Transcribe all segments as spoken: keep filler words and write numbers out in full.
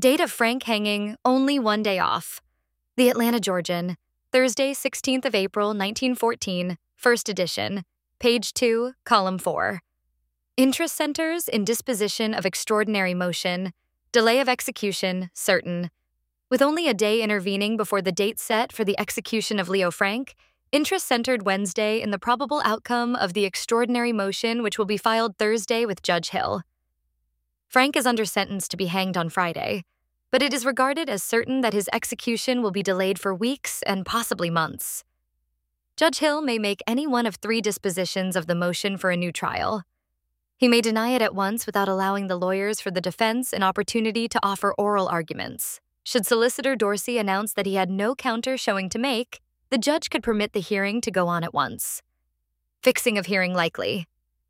Date of Frank hanging, only one day off. The Atlanta Georgian, Thursday, sixteenth of April, nineteen fourteen, first edition, page two, column four. Interest centers in disposition of extraordinary motion, delay of execution, certain. With only a day intervening before the date set for the execution of Leo Frank, interest centered Wednesday in the probable outcome of the extraordinary motion which will be filed Thursday with Judge Hill. Frank is under sentence to be hanged on Friday, but it is regarded as certain that his execution will be delayed for weeks and possibly months. Judge Hill may make any one of three dispositions of the motion for a new trial. He may deny it at once without allowing the lawyers for the defense an opportunity to offer oral arguments. Should Solicitor Dorsey announce that he had no counter showing to make, the judge could permit the hearing to go on at once. Fixing of hearing likely.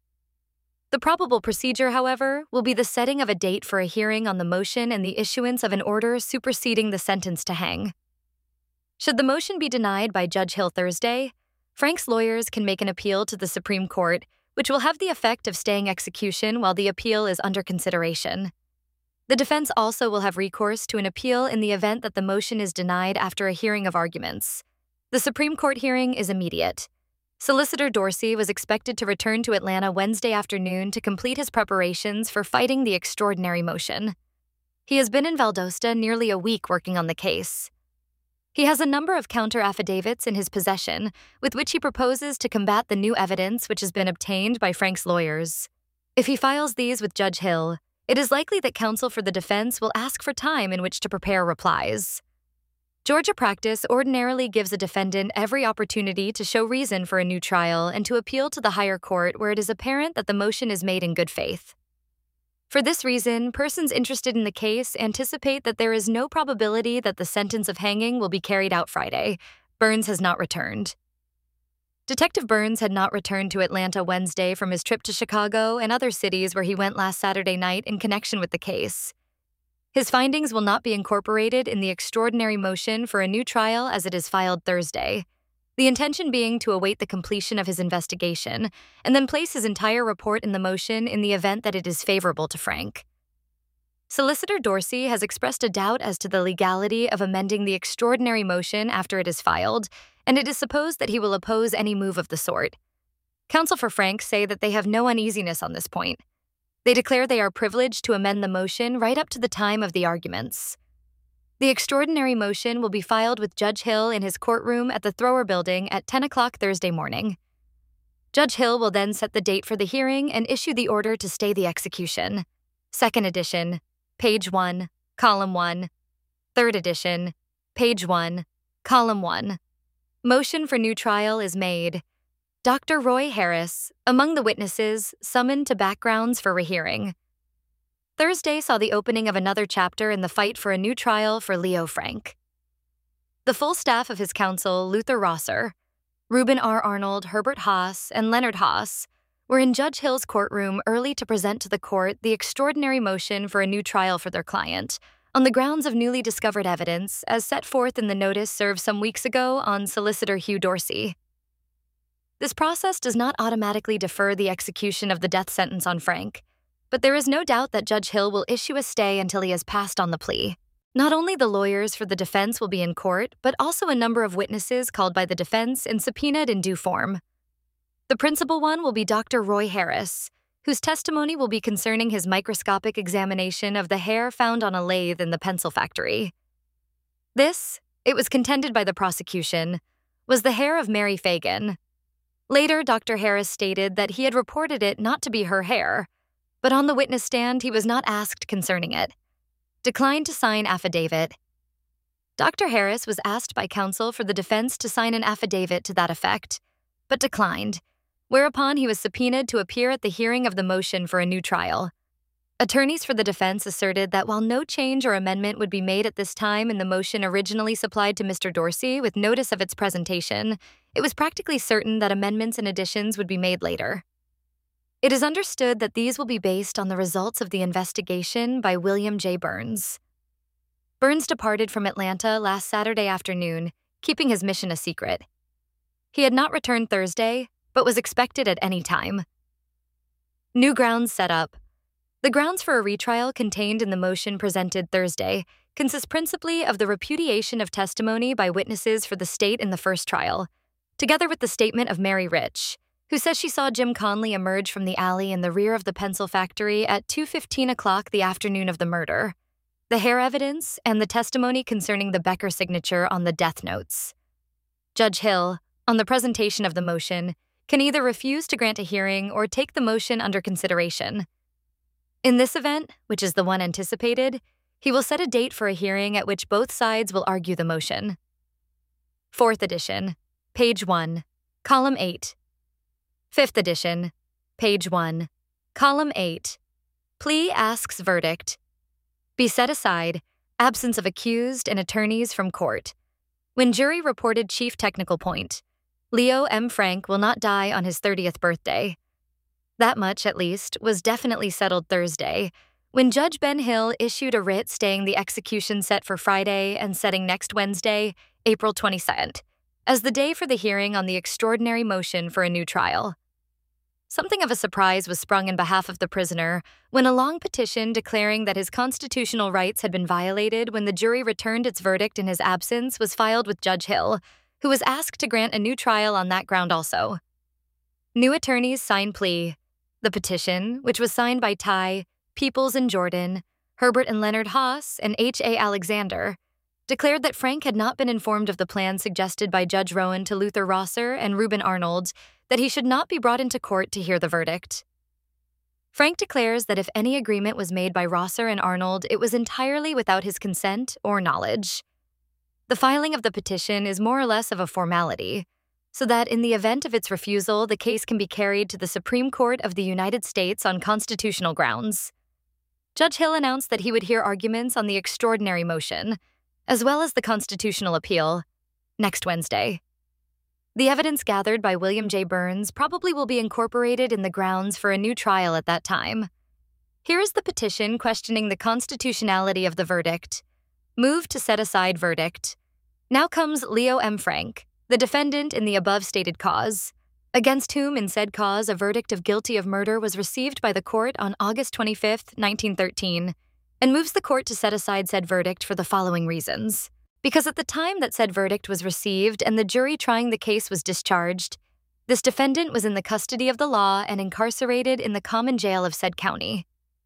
The probable procedure, however, will be the setting of a date for a hearing on the motion and the issuance of an order superseding the sentence to hang. Should the motion be denied by Judge Hill Thursday, Frank's lawyers can make an appeal to the Supreme Court, which will have the effect of staying execution while the appeal is under consideration. The defense also will have recourse to an appeal in the event that the motion is denied after a hearing of arguments. The Supreme Court hearing is immediate. Solicitor Dorsey was expected to return to Atlanta Wednesday afternoon to complete his preparations for fighting the extraordinary motion. He has been in Valdosta nearly a week working on the case. He has a number of counter-affidavits in his possession, with which he proposes to combat the new evidence which has been obtained by Frank's lawyers. If he files these with Judge Hill, it is likely that counsel for the defense will ask for time in which to prepare replies. Georgia practice ordinarily gives a defendant every opportunity to show reason for a new trial and to appeal to the higher court where it is apparent that the motion is made in good faith. For this reason, persons interested in the case anticipate that there is no probability that the sentence of hanging will be carried out Friday. Burns has not returned. Detective Burns had not returned to Atlanta Wednesday from his trip to Chicago and other cities where he went last Saturday night in connection with the case. His findings will not be incorporated in the extraordinary motion for a new trial as it is filed Thursday, the intention being to await the completion of his investigation and then place his entire report in the motion in the event that it is favorable to Frank. Solicitor Dorsey has expressed a doubt as to the legality of amending the extraordinary motion after it is filed, and it is supposed that he will oppose any move of the sort. Counsel for Frank say that they have no uneasiness on this point. They declare they are privileged to amend the motion right up to the time of the arguments. The extraordinary motion will be filed with Judge Hill in his courtroom at the Thrower Building at ten o'clock Thursday morning. Judge Hill will then set the date for the hearing and issue the order to stay the execution. Second edition, page one, column one. Third edition, page one, column one. Motion for new trial is made. Doctor Roy Harris, among the witnesses, summoned to backgrounds for rehearing. Thursday saw the opening of another chapter in the fight for a new trial for Leo Frank. The full staff of his counsel, Luther Rosser, Reuben R. Arnold, Herbert Haas, and Leonard Haas, were in Judge Hill's courtroom early to present to the court the extraordinary motion for a new trial for their client, on the grounds of newly discovered evidence, as set forth in the notice served some weeks ago on Solicitor Hugh Dorsey. This process does not automatically defer the execution of the death sentence on Frank, but there is no doubt that Judge Hill will issue a stay until he has passed on the plea. Not only the lawyers for the defense will be in court, but also a number of witnesses called by the defense and subpoenaed in due form. The principal one will be Doctor Roy Harris, whose testimony will be concerning his microscopic examination of the hair found on a lathe in the pencil factory. This, it was contended by the prosecution, was the hair of Mary Fagan. Later, Doctor Harris stated that he had reported it not to be her hair, but on the witness stand he was not asked concerning it. Declined to sign affidavit. Doctor Harris was asked by counsel for the defense to sign an affidavit to that effect, but declined, whereupon he was subpoenaed to appear at the hearing of the motion for a new trial. Attorneys for the defense asserted that while no change or amendment would be made at this time in the motion originally supplied to Mister Dorsey with notice of its presentation, it was practically certain that amendments and additions would be made later. It is understood that these will be based on the results of the investigation by William J. Burns. Burns departed from Atlanta last Saturday afternoon, keeping his mission a secret. He had not returned Thursday, but was expected at any time. New grounds set up. The grounds for a retrial contained in the motion presented Thursday consist principally of the repudiation of testimony by witnesses for the state in the first trial, together with the statement of Mary Rich, who says she saw Jim Conley emerge from the alley in the rear of the pencil factory at two fifteen o'clock the afternoon of the murder, the hair evidence, and the testimony concerning the Becker signature on the death notes. Judge Hill, on the presentation of the motion, can either refuse to grant a hearing or take the motion under consideration. In this event, which is the one anticipated, he will set a date for a hearing at which both sides will argue the motion. Fourth edition, page one, column eight. Fifth edition, page one, column eight. Plea asks verdict. Be set aside, absence of accused and attorneys from court. When jury reported chief technical point, Leo M. Frank will not die on his thirtieth birthday. That much, at least, was definitely settled Thursday, when Judge Ben Hill issued a writ staying the execution set for Friday and setting next Wednesday, April twenty-second, as the day for the hearing on the extraordinary motion for a new trial. Something of a surprise was sprung in behalf of the prisoner when a long petition declaring that his constitutional rights had been violated when the jury returned its verdict in his absence was filed with Judge Hill, who was asked to grant a new trial on that ground also. New attorneys signed plea. The petition, which was signed by Ty, Peoples and Jordan, Herbert and Leonard Haas, and H A Alexander, declared that Frank had not been informed of the plan suggested by Judge Rowan to Luther Rosser and Reuben Arnold that he should not be brought into court to hear the verdict. Frank declares that if any agreement was made by Rosser and Arnold, it was entirely without his consent or knowledge. The filing of the petition is more or less of a formality, so that in the event of its refusal, the case can be carried to the Supreme Court of the United States on constitutional grounds. Judge Hill announced that he would hear arguments on the extraordinary motion, as well as the constitutional appeal, next Wednesday. The evidence gathered by William J. Burns probably will be incorporated in the grounds for a new trial at that time. Here is the petition questioning the constitutionality of the verdict. Move to set aside verdict. Now comes Leo M. Frank, the defendant in the above stated cause, against whom in said cause a verdict of guilty of murder was received by the court on August twenty-fifth, nineteen thirteen, and moves the court to set aside said verdict for the following reasons. Because at the time that said verdict was received and the jury trying the case was discharged, this defendant was in the custody of the law and incarcerated in the common jail of said county.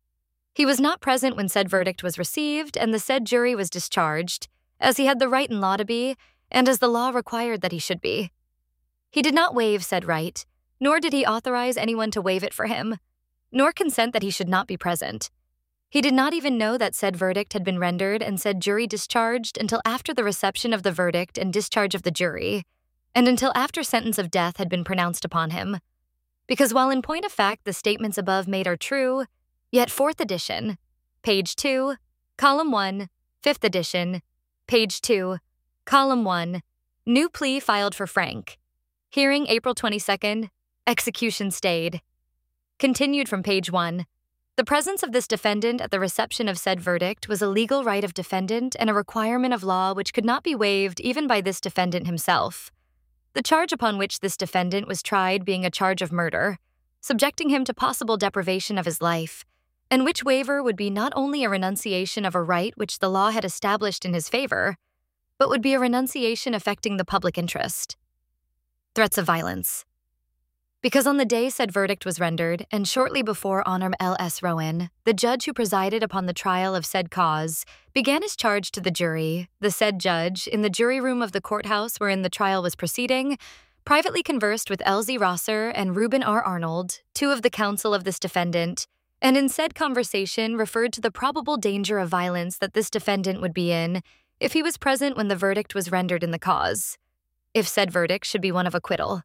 He was not present when said verdict was received and the said jury was discharged, as he had the right in law to be, and as the law required that he should be. He did not waive said right, nor did he authorize anyone to waive it for him, nor consent that he should not be present. He did not even know that said verdict had been rendered and said jury discharged until after the reception of the verdict and discharge of the jury, and until after sentence of death had been pronounced upon him. Because while in point of fact the statements above made are true, yet fourth edition, page two, column one, fifth edition, page two, column one, new plea filed for Frank. Hearing April twenty-second, execution stayed. Continued from page one. The presence of this defendant at the reception of said verdict was a legal right of defendant and a requirement of law which could not be waived even by this defendant himself. The charge upon which this defendant was tried being a charge of murder, subjecting him to possible deprivation of his life, and which waiver would be not only a renunciation of a right which the law had established in his favor, but would be a renunciation affecting the public interest. Threats of violence. Because on the day said verdict was rendered, and shortly before Honor L S Rowan, the judge who presided upon the trial of said cause, began his charge to the jury, the said judge, in the jury room of the courthouse wherein the trial was proceeding, privately conversed with L Z Rosser and Reuben R. Arnold, two of the counsel of this defendant, and in said conversation referred to the probable danger of violence that this defendant would be in if he was present when the verdict was rendered in the cause, if said verdict should be one of acquittal.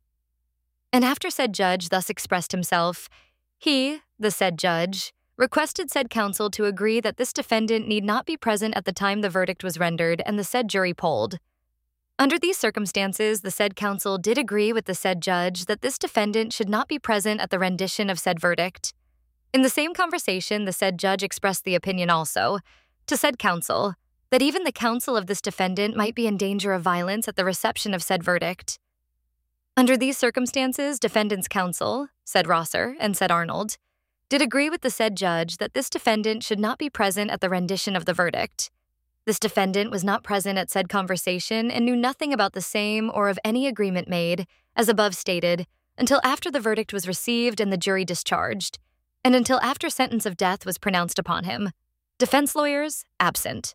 And after said judge thus expressed himself, he, the said judge, requested said counsel to agree that this defendant need not be present at the time the verdict was rendered and the said jury polled. Under these circumstances, the said counsel did agree with the said judge that this defendant should not be present at the rendition of said verdict. In the same conversation, the said judge expressed the opinion also, to said counsel, that even the counsel of this defendant might be in danger of violence at the reception of said verdict. Under these circumstances, defendant's counsel, said Rosser and said Arnold, did agree with the said judge that this defendant should not be present at the rendition of the verdict. This defendant was not present at said conversation and knew nothing about the same or of any agreement made, as above stated, until after the verdict was received and the jury discharged, and until after sentence of death was pronounced upon him. Defense lawyers, absent.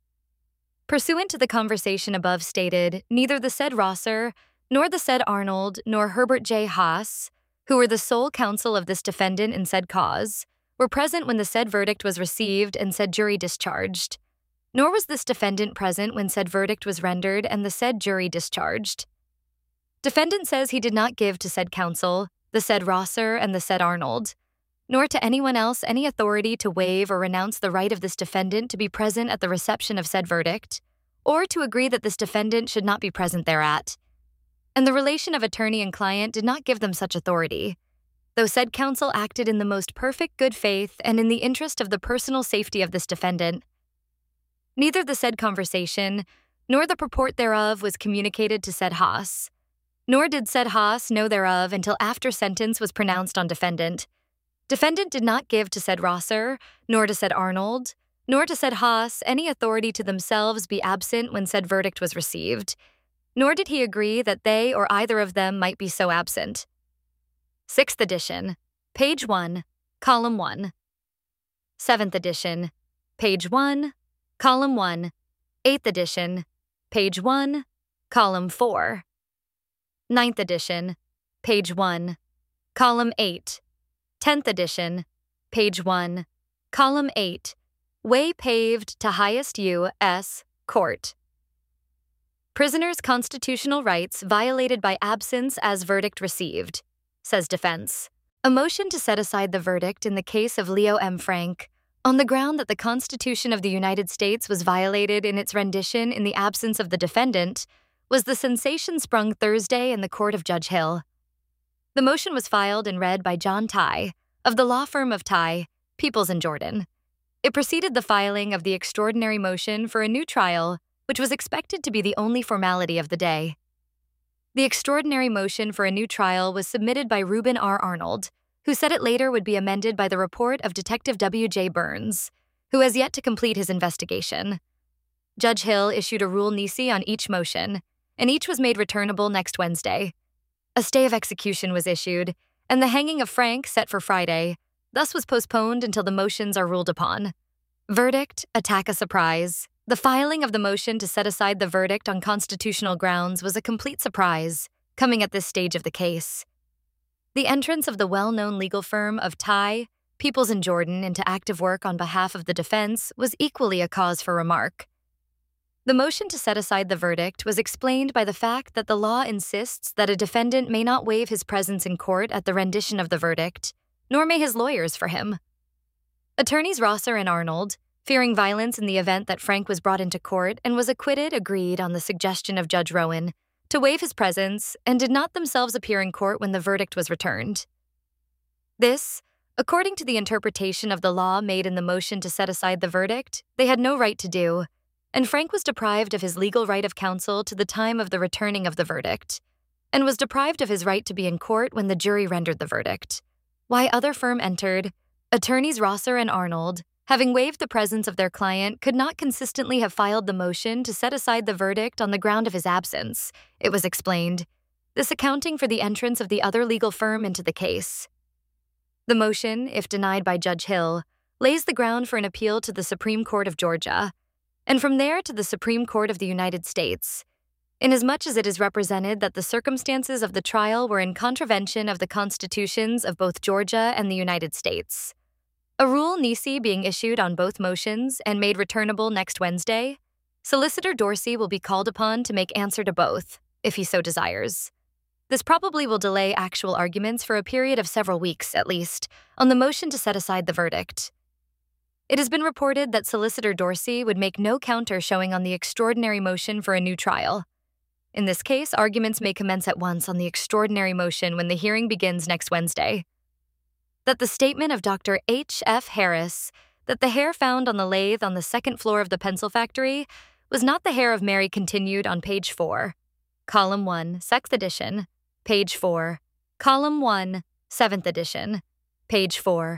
Pursuant to the conversation above stated, neither the said Rosser, nor the said Arnold, nor Herbert J. Haas, who were the sole counsel of this defendant in said cause, were present when the said verdict was received and said jury discharged. Nor was this defendant present when said verdict was rendered and the said jury discharged. Defendant says he did not give to said counsel, the said Rosser and the said Arnold, nor to anyone else any authority to waive or renounce the right of this defendant to be present at the reception of said verdict, or to agree that this defendant should not be present thereat. And the relation of attorney and client did not give them such authority, though said counsel acted in the most perfect good faith and in the interest of the personal safety of this defendant. Neither the said conversation, nor the purport thereof was communicated to said Haas, nor did said Haas know thereof until after sentence was pronounced on defendant. Defendant did not give to said Rosser, nor to said Arnold, nor to said Haas any authority to themselves be absent when said verdict was received, nor did he agree that they or either of them might be so absent. Sixth edition, page one, column one. Seventh edition, page one, column one. Eighth edition, page one, column four. Ninth edition, page one, column eight. Tenth edition, page one, column eight. Way paved to highest U S Court. Prisoner's constitutional rights violated by absence as verdict received, says defense. A motion to set aside the verdict in the case of Leo M. Frank on the ground that the Constitution of the United States was violated in its rendition in the absence of the defendant was the sensation sprung Thursday in the court of Judge Hill. The motion was filed and read by John Tye, of the law firm of Tye, Peoples and Jordan. It preceded the filing of the extraordinary motion for a new trial, which was expected to be the only formality of the day. The extraordinary motion for a new trial was submitted by Reuben R. Arnold, who said it later would be amended by the report of Detective W J Burns, who has yet to complete his investigation. Judge Hill issued a rule nisi on each motion, and each was made returnable next Wednesday. A stay of execution was issued, and the hanging of Frank, set for Friday, thus was postponed until the motions are ruled upon. Verdict, attack a surprise. The filing of the motion to set aside the verdict on constitutional grounds was a complete surprise, coming at this stage of the case. The entrance of the well-known legal firm of Tye, Peoples and Jordan into active work on behalf of the defense was equally a cause for remark. The motion to set aside the verdict was explained by the fact that the law insists that a defendant may not waive his presence in court at the rendition of the verdict, nor may his lawyers for him. Attorneys Rosser and Arnold, fearing violence in the event that Frank was brought into court and was acquitted, agreed on the suggestion of Judge Rowan to waive his presence and did not themselves appear in court when the verdict was returned. This, according to the interpretation of the law made in the motion to set aside the verdict, they had no right to do, and Frank was deprived of his legal right of counsel to the time of the returning of the verdict, and was deprived of his right to be in court when the jury rendered the verdict. Why other firm entered, attorneys Rosser and Arnold, having waived the presence of their client, could not consistently have filed the motion to set aside the verdict on the ground of his absence, it was explained, this accounting for the entrance of the other legal firm into the case. The motion, if denied by Judge Hill, lays the ground for an appeal to the Supreme Court of Georgia, and from there to the Supreme Court of the United States, inasmuch as it is represented that the circumstances of the trial were in contravention of the constitutions of both Georgia and the United States. A rule nisi being issued on both motions and made returnable next Wednesday, Solicitor Dorsey will be called upon to make answer to both, if he so desires. This probably will delay actual arguments for a period of several weeks, at least, on the motion to set aside the verdict. It has been reported that Solicitor Dorsey would make no counter showing on the extraordinary motion for a new trial. In this case, arguments may commence at once on the extraordinary motion when the hearing begins next Wednesday. That the statement of Doctor H F Harris that the hair found on the lathe on the second floor of the pencil factory was not the hair of Mary continued on page four, column one, sixth edition, page four, column one, seventh edition, page four,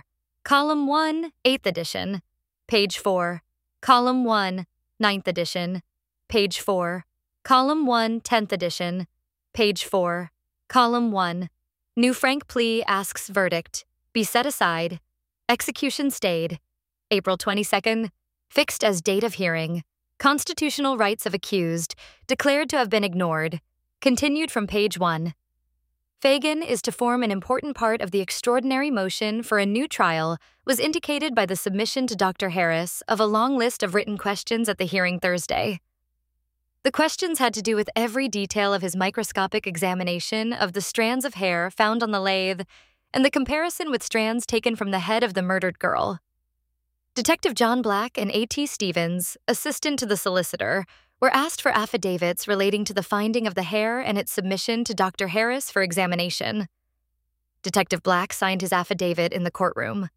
Column one, eighth edition, page four. Column one, ninth edition, page four. Column one, tenth edition, page four. Column one. New Frank plea asks verdict be set aside. Execution stayed. April twenty-second. Fixed as date of hearing. Constitutional rights of accused declared to have been ignored. Continued from page one. Fagan is to form an important part of the extraordinary motion for a new trial was indicated by the submission to Doctor Harris of a long list of written questions at the hearing Thursday. The questions had to do with every detail of his microscopic examination of the strands of hair found on the lathe and the comparison with strands taken from the head of the murdered girl. Detective John Black and A T Stevens, assistant to the solicitor, were asked for affidavits relating to the finding of the hair and its submission to Doctor Harris for examination. Detective Black signed his affidavit in the courtroom.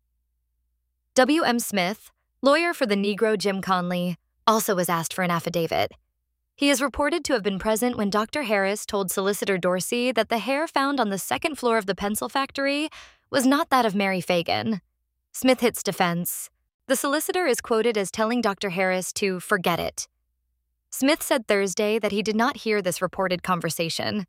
W M Smith, lawyer for the Negro Jim Conley, also was asked for an affidavit. He is reported to have been present when Doctor Harris told Solicitor Dorsey that the hair found on the second floor of the pencil factory was not that of Mary Fagan. Smith hits defense. The solicitor is quoted as telling Doctor Harris to forget it. Smith said Thursday that he did not hear this reported conversation.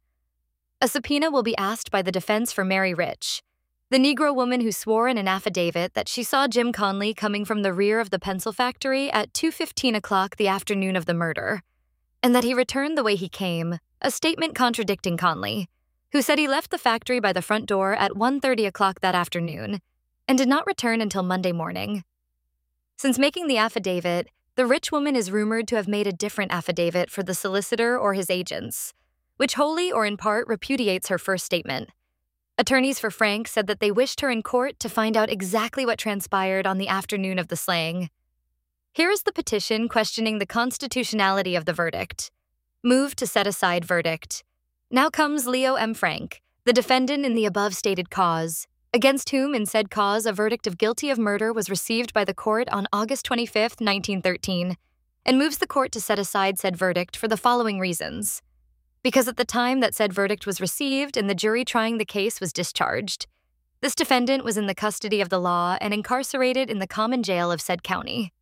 A subpoena will be asked by the defense for Mary Rich, the Negro woman who swore in an affidavit that she saw Jim Conley coming from the rear of the pencil factory at two fifteen o'clock the afternoon of the murder, and that he returned the way he came, a statement contradicting Conley, who said he left the factory by the front door at one thirty o'clock that afternoon and did not return until Monday morning. Since making the affidavit, the Rich woman is rumored to have made a different affidavit for the solicitor or his agents, which wholly or in part repudiates her first statement. Attorneys for Frank said that they wished her in court to find out exactly what transpired on the afternoon of the slaying. Here is the petition questioning the constitutionality of the verdict. Move to set aside verdict. Now comes Leo M. Frank, the defendant in the above-stated cause, against whom in said cause a verdict of guilty of murder was received by the court on August twenty-fifth, nineteen thirteen, and moves the court to set aside said verdict for the following reasons. Because at the time that said verdict was received and the jury trying the case was discharged, this defendant was in the custody of the law and incarcerated in the common jail of said county.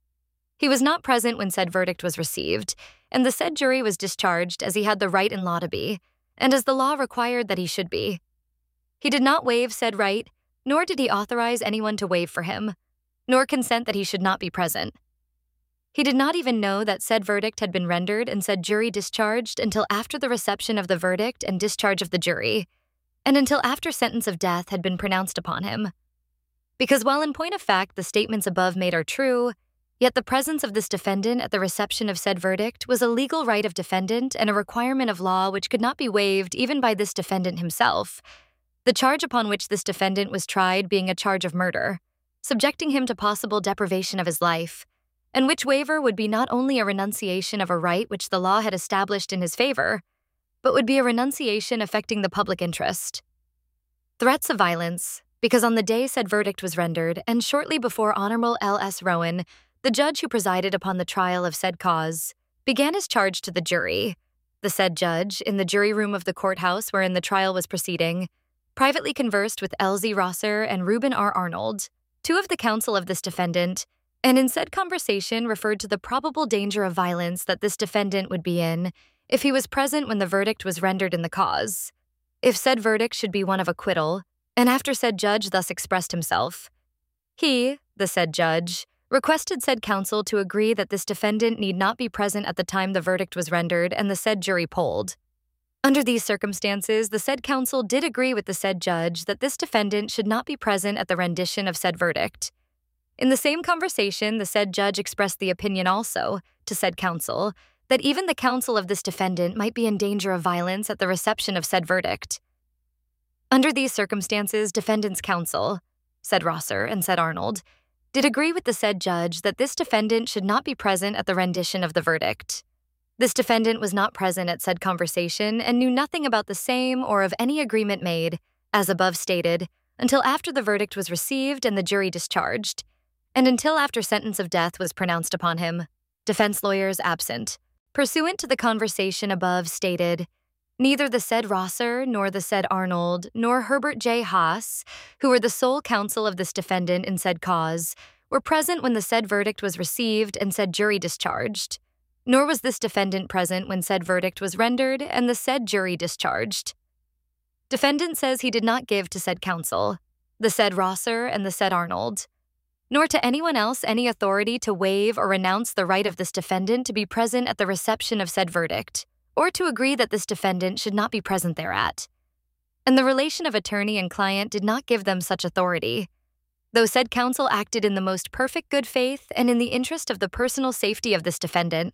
He was not present when said verdict was received, and the said jury was discharged as he had the right in law to be, and as the law required that he should be. He did not waive said right, nor did he authorize anyone to waive for him, nor consent that he should not be present. He did not even know that said verdict had been rendered and said jury discharged until after the reception of the verdict and discharge of the jury, and until after sentence of death had been pronounced upon him. Because while in point of fact the statements above made are true, yet the presence of this defendant at the reception of said verdict was a legal right of defendant and a requirement of law which could not be waived even by this defendant himself, the charge upon which this defendant was tried being a charge of murder, subjecting him to possible deprivation of his life, and which waiver would be not only a renunciation of a right which the law had established in his favor, but would be a renunciation affecting the public interest. Threats of violence, because on the day said verdict was rendered and shortly before Honorable L S Rowan, the judge who presided upon the trial of said cause, began his charge to the jury. The said judge, in the jury room of the courthouse wherein the trial was proceeding, privately conversed with L Z Rosser and Reuben R. Arnold, two of the counsel of this defendant, and in said conversation referred to the probable danger of violence that this defendant would be in if he was present when the verdict was rendered in the cause, if said verdict should be one of acquittal, and after said judge thus expressed himself. He, the said judge, requested said counsel to agree that this defendant need not be present at the time the verdict was rendered and the said jury polled. Under these circumstances, the said counsel did agree with the said judge that this defendant should not be present at the rendition of said verdict. In the same conversation, the said judge expressed the opinion also, to said counsel, that even the counsel of this defendant might be in danger of violence at the reception of said verdict. Under these circumstances, defendant's counsel, said Rosser and said Arnold, did agree with the said judge that this defendant should not be present at the rendition of the verdict. This defendant was not present at said conversation and knew nothing about the same or of any agreement made, as above stated, until after the verdict was received and the jury discharged, and until after sentence of death was pronounced upon him, defense lawyers absent. Pursuant to the conversation above stated, Neither the said Rosser, nor the said Arnold, nor Herbert J. Haas, who were the sole counsel of this defendant in said cause, were present when the said verdict was received and said jury discharged. Nor was this defendant present when said verdict was rendered and the said jury discharged. Defendant says he did not give to said counsel, the said Rosser and the said Arnold, nor to anyone else any authority to waive or renounce the right of this defendant to be present at the reception of said verdict, or to agree that this defendant should not be present thereat. And the relation of attorney and client did not give them such authority, though said counsel acted in the most perfect good faith and in the interest of the personal safety of this defendant.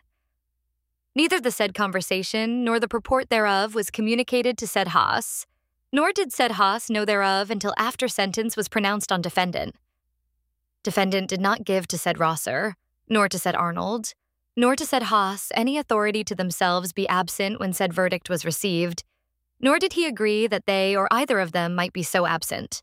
Neither the said conversation nor the purport thereof was communicated to said Haas, nor did said Haas know thereof until after sentence was pronounced on defendant. Defendant did not give to said Rosser, nor to said Arnold, nor to said Haas any authority to themselves be absent when said verdict was received, nor did he agree that they or either of them might be so absent.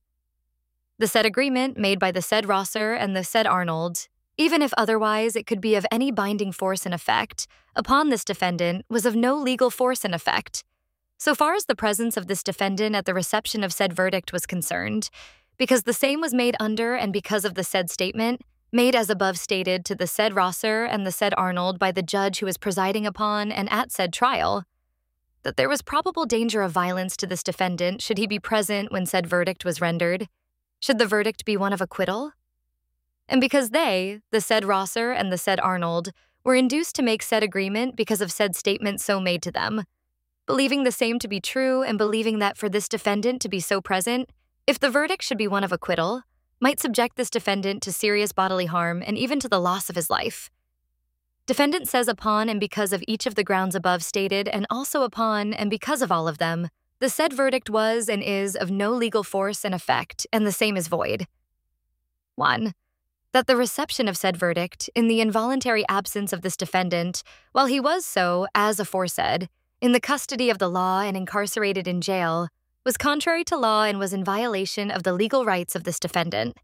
The said agreement made by the said Rosser and the said Arnold, even if otherwise it could be of any binding force and effect, upon this defendant was of no legal force and effect, so far as the presence of this defendant at the reception of said verdict was concerned, because the same was made under and because of the said statement, made as above stated to the said Rosser and the said Arnold by the judge who was presiding upon and at said trial, that there was probable danger of violence to this defendant should he be present when said verdict was rendered, should the verdict be one of acquittal. And because they, the said Rosser and the said Arnold, were induced to make said agreement because of said statement so made to them, believing the same to be true and believing that for this defendant to be so present, if the verdict should be one of acquittal, might subject this defendant to serious bodily harm and even to the loss of his life. Defendant says upon and because of each of the grounds above stated and also upon and because of all of them, the said verdict was and is of no legal force and effect, and the same is void. one. That the reception of said verdict, in the involuntary absence of this defendant, while he was so, as aforesaid, in the custody of the law and incarcerated in jail, was contrary to law and was in violation of the legal rights of this defendant.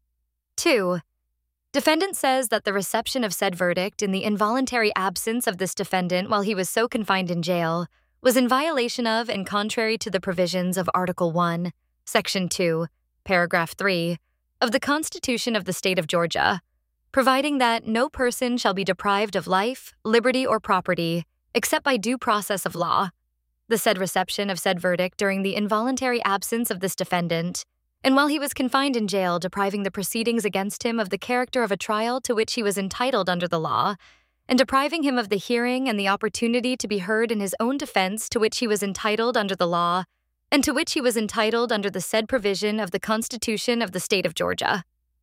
two. Defendant says that the reception of said verdict in the involuntary absence of this defendant while he was so confined in jail was in violation of and contrary to the provisions of Article one, Section two, Paragraph three, of the Constitution of the State of Georgia, providing that no person shall be deprived of life, liberty, or property, except by due process of law, the said reception of said verdict during the involuntary absence of this defendant, and while he was confined in jail depriving the proceedings against him of the character of a trial to which he was entitled under the law, and depriving him of the hearing and the opportunity to be heard in his own defense to which he was entitled under the law, and to which he was entitled under the said provision of the Constitution of the State of Georgia.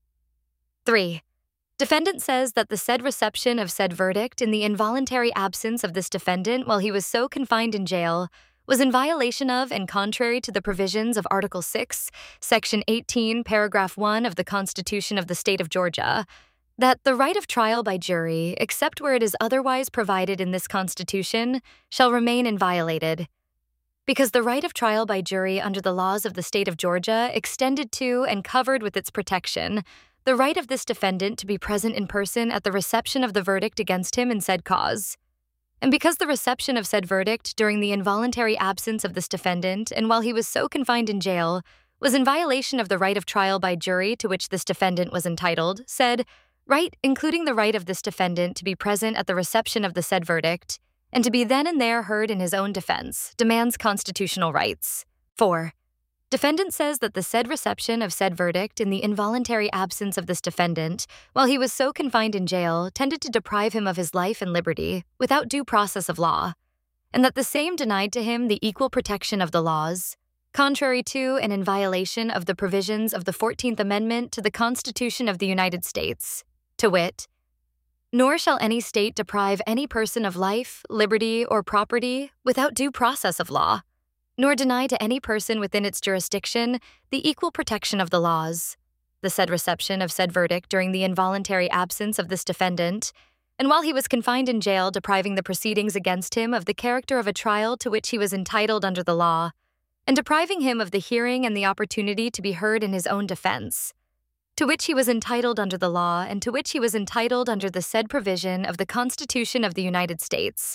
three. Defendant says that the said reception of said verdict in the involuntary absence of this defendant while he was so confined in jail was in violation of and contrary to the provisions of Article six, Section eighteen, Paragraph one of the Constitution of the State of Georgia, that the right of trial by jury, except where it is otherwise provided in this Constitution, shall remain inviolated, because the right of trial by jury under the laws of the State of Georgia extended to and covered with its protection the right of this defendant to be present in person at the reception of the verdict against him in said cause. And because the reception of said verdict during the involuntary absence of this defendant and while he was so confined in jail was in violation of the right of trial by jury to which this defendant was entitled, said, right including the right of this defendant to be present at the reception of the said verdict, and to be then and there heard in his own defense, demands constitutional rights. four. Defendant says that the said reception of said verdict in the involuntary absence of this defendant, while he was so confined in jail, tended to deprive him of his life and liberty without due process of law, and that the same denied to him the equal protection of the laws, contrary to and in violation of the provisions of the fourteenth Amendment to the Constitution of the United States, to wit, nor shall any state deprive any person of life, liberty, or property without due process of law, nor deny to any person within its jurisdiction the equal protection of the laws, the said reception of said verdict during the involuntary absence of this defendant, and while he was confined in jail depriving the proceedings against him of the character of a trial to which he was entitled under the law, and depriving him of the hearing and the opportunity to be heard in his own defense, to which he was entitled under the law and to which he was entitled under the said provision of the Constitution of the United States,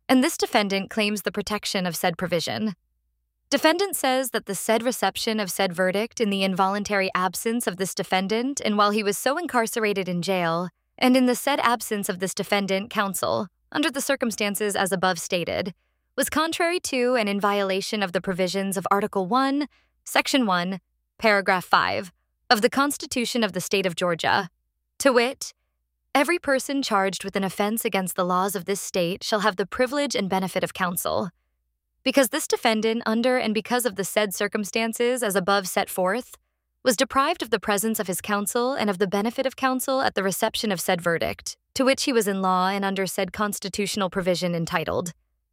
and this defendant claims the protection of said provision. Defendant says that the said reception of said verdict in the involuntary absence of this defendant and while he was so incarcerated in jail, and in the said absence of this defendant counsel, under the circumstances as above stated, was contrary to and in violation of the provisions of Article one, Section one, Paragraph five of the Constitution of the State of Georgia, to wit, every person charged with an offense against the laws of this state shall have the privilege and benefit of counsel. Because this defendant, under and because of the said circumstances as above set forth, was deprived of the presence of his counsel and of the benefit of counsel at the reception of said verdict, to which he was in law and under said constitutional provision entitled.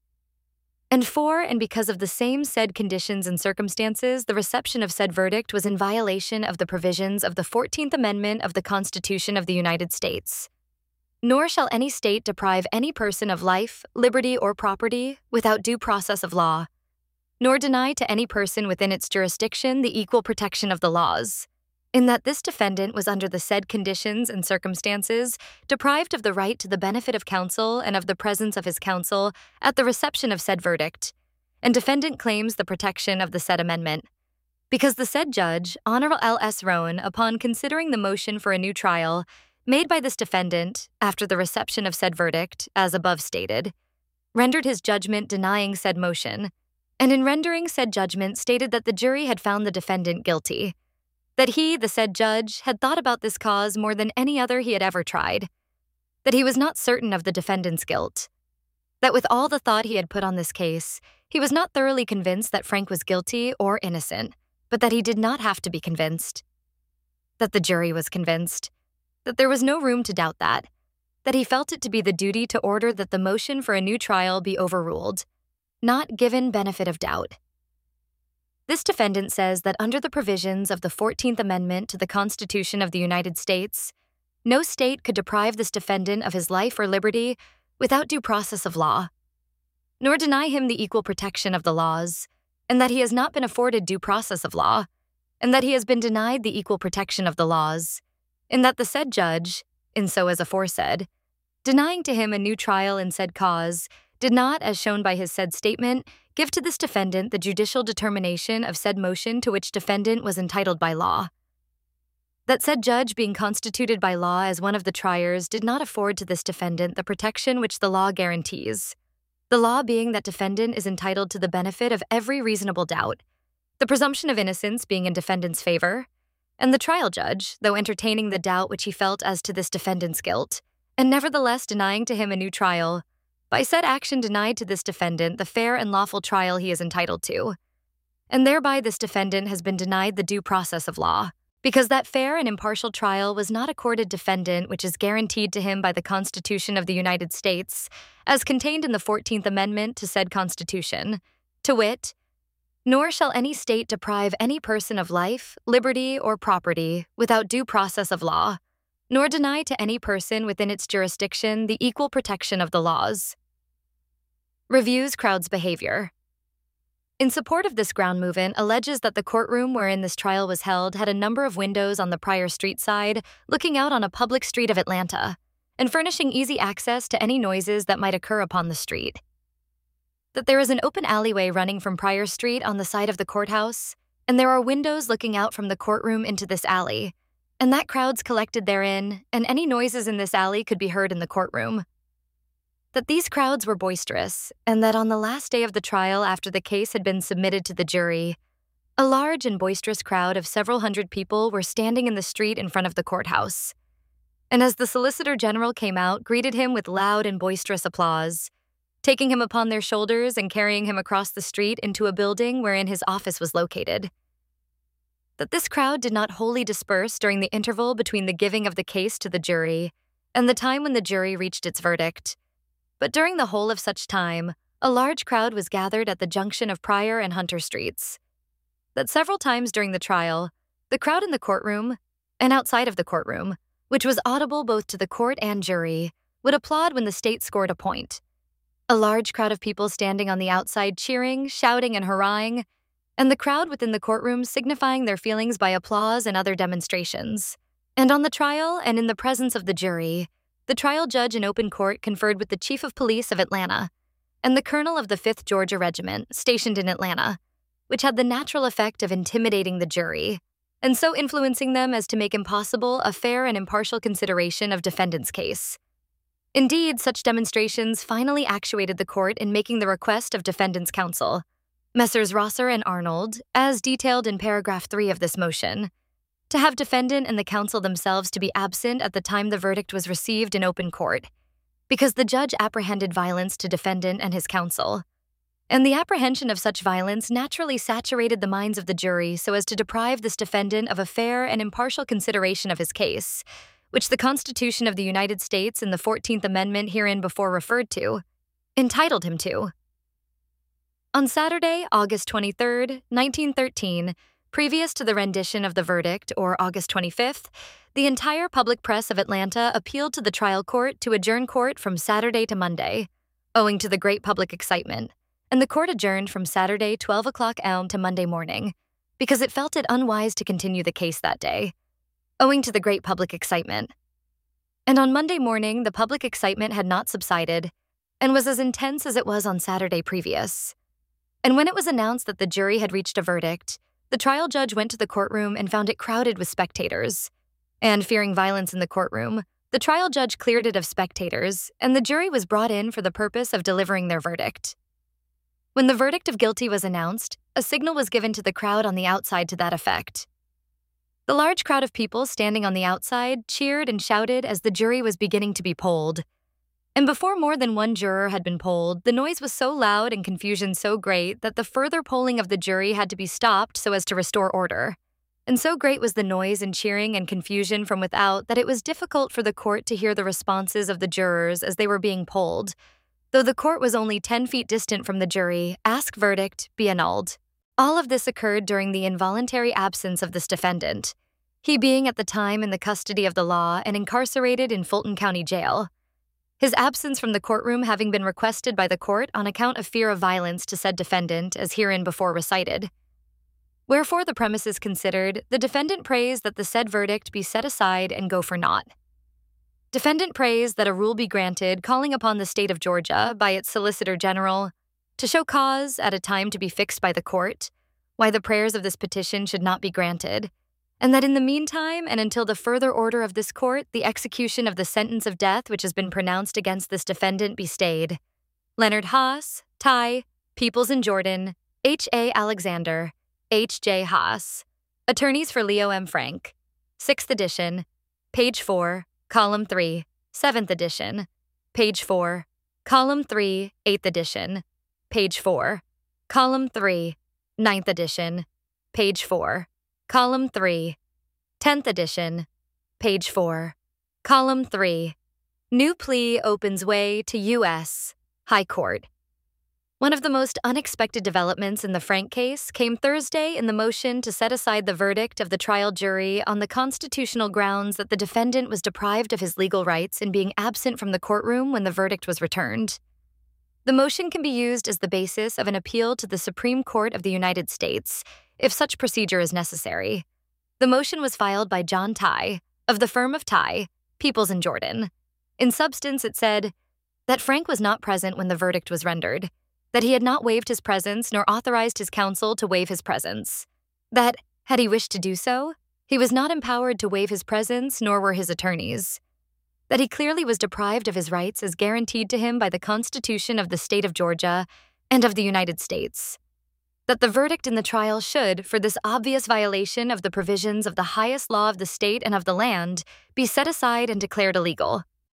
And for and because of the same said conditions and circumstances, the reception of said verdict was in violation of the provisions of the fourteenth Amendment of the Constitution of the United States. Nor shall any state deprive any person of life, liberty, or property without due process of law, nor deny to any person within its jurisdiction the equal protection of the laws, in that this defendant was under the said conditions and circumstances deprived of the right to the benefit of counsel and of the presence of his counsel at the reception of said verdict, and defendant claims the protection of the said amendment. Because the said judge, Honorable L S Rowan, upon considering the motion for a new trial made by this defendant after the reception of said verdict, as above stated, rendered his judgment denying said motion, and in rendering said judgment stated that the jury had found the defendant guilty, that he, the said judge, had thought about this cause more than any other he had ever tried, that he was not certain of the defendant's guilt, that with all the thought he had put on this case, he was not thoroughly convinced that Frank was guilty or innocent, but that he did not have to be convinced, that the jury was convinced, that there was no room to doubt that, that he felt it to be the duty to order that the motion for a new trial be overruled, not given benefit of doubt. This defendant says that under the provisions of the fourteenth Amendment to the Constitution of the United States, no state could deprive this defendant of his life or liberty without due process of law, nor deny him the equal protection of the laws, and that he has not been afforded due process of law, and that he has been denied the equal protection of the laws, in that the said judge, in so as aforesaid, denying to him a new trial in said cause, did not, as shown by his said statement, give to this defendant the judicial determination of said motion to which defendant was entitled by law. That said judge, being constituted by law as one of the triers, did not afford to this defendant the protection which the law guarantees, the law being that defendant is entitled to the benefit of every reasonable doubt, the presumption of innocence being in defendant's favor, and the trial judge, though entertaining the doubt which he felt as to this defendant's guilt, and nevertheless denying to him a new trial, by said action denied to this defendant the fair and lawful trial he is entitled to, and thereby this defendant has been denied the due process of law, because that fair and impartial trial was not accorded defendant which is guaranteed to him by the Constitution of the United States, as contained in the fourteenth Amendment to said Constitution, to wit, nor shall any state deprive any person of life, liberty, or property without due process of law, nor deny to any person within its jurisdiction the equal protection of the laws. Reviews crowd's behavior. In support of this ground movement, alleges that the courtroom wherein this trial was held had a number of windows on the Pryor Street side, looking out on a public street of Atlanta, and furnishing easy access to any noises that might occur upon the street. That there is an open alleyway running from Pryor Street on the side of the courthouse, and there are windows looking out from the courtroom into this alley, and that crowds collected therein, and any noises in this alley could be heard in the courtroom. That these crowds were boisterous, and that on the last day of the trial after the case had been submitted to the jury, a large and boisterous crowd of several hundred people were standing in the street in front of the courthouse. And as the Solicitor General came out, greeted him with loud and boisterous applause, taking him upon their shoulders and carrying him across the street into a building wherein his office was located. That this crowd did not wholly disperse during the interval between the giving of the case to the jury and the time when the jury reached its verdict, but during the whole of such time, a large crowd was gathered at the junction of Pryor and Hunter Streets. That several times during the trial, the crowd in the courtroom and outside of the courtroom, which was audible both to the court and jury, would applaud when the state scored a point. A large crowd of people standing on the outside cheering, shouting, and hurrahing, and the crowd within the courtroom signifying their feelings by applause and other demonstrations. And on the trial and in the presence of the jury, the trial judge in open court conferred with the Chief of Police of Atlanta, and the colonel of the fifth Georgia Regiment, stationed in Atlanta, which had the natural effect of intimidating the jury, and so influencing them as to make impossible a fair and impartial consideration of defendant's case. Indeed, such demonstrations finally actuated the court in making the request of defendant's counsel, Messrs. Rosser and Arnold, as detailed in paragraph three of this motion, to have defendant and the counsel themselves to be absent at the time the verdict was received in open court, because the judge apprehended violence to defendant and his counsel. And the apprehension of such violence naturally saturated the minds of the jury so as to deprive this defendant of a fair and impartial consideration of his case, which the Constitution of the United States and the fourteenth Amendment herein before referred to entitled him to. On Saturday, August twenty-third, nineteen thirteen, previous to the rendition of the verdict, or August twenty-fifth, the entire public press of Atlanta appealed to the trial court to adjourn court from Saturday to Monday, owing to the great public excitement, and the court adjourned from Saturday twelve o'clock a m to Monday morning, because it felt it unwise to continue the case that day, owing to the great public excitement. And on Monday morning, the public excitement had not subsided, and was as intense as it was on Saturday previous. And when it was announced that the jury had reached a verdict, the trial judge went to the courtroom and found it crowded with spectators. And fearing violence in the courtroom, the trial judge cleared it of spectators, and the jury was brought in for the purpose of delivering their verdict. When the verdict of guilty was announced, a signal was given to the crowd on the outside to that effect. The large crowd of people standing on the outside cheered and shouted as the jury was beginning to be polled. And before more than one juror had been polled, the noise was so loud and confusion so great that the further polling of the jury had to be stopped so as to restore order. And so great was the noise and cheering and confusion from without that it was difficult for the court to hear the responses of the jurors as they were being polled. Though the court was only ten feet distant from the jury, ask verdict be annulled. All of this occurred during the involuntary absence of this defendant, he being at the time in the custody of the law and incarcerated in Fulton County Jail. His absence from the courtroom having been requested by the court on account of fear of violence to said defendant, as herein before recited. Wherefore the premises considered, the defendant prays that the said verdict be set aside and go for naught. Defendant prays that a rule be granted calling upon the state of Georgia by its Solicitor General to show cause at a time to be fixed by the court why the prayers of this petition should not be granted, and that in the meantime and until the further order of this court, the execution of the sentence of death which has been pronounced against this defendant be stayed. Leonard Haas, Ty, Peoples and Jordan, H. A. Alexander, H. J. Haas. Attorneys for Leo M. Frank. Sixth edition, page four, column three, seventh edition, page four, column three, eighth edition, page four, column three, ninth edition, page four. Column three, tenth edition, page four, column three, new plea opens way to U S High Court. One of the most unexpected developments in the Frank case came Thursday in the motion to set aside the verdict of the trial jury on the constitutional grounds that the defendant was deprived of his legal rights in being absent from the courtroom when the verdict was returned. The motion can be used as the basis of an appeal to the Supreme Court of the United States, if such procedure is necessary. The motion was filed by John Ty, of the firm of Ty, Peoples and Jordan. In substance, it said that Frank was not present when the verdict was rendered, that he had not waived his presence nor authorized his counsel to waive his presence, that, had he wished to do so, he was not empowered to waive his presence nor were his attorneys, that he clearly was deprived of his rights as guaranteed to him by the Constitution of the State of Georgia and of the United States, that the verdict in the trial should, for this obvious violation of the provisions of the highest law of the state and of the land, be set aside and declared illegal,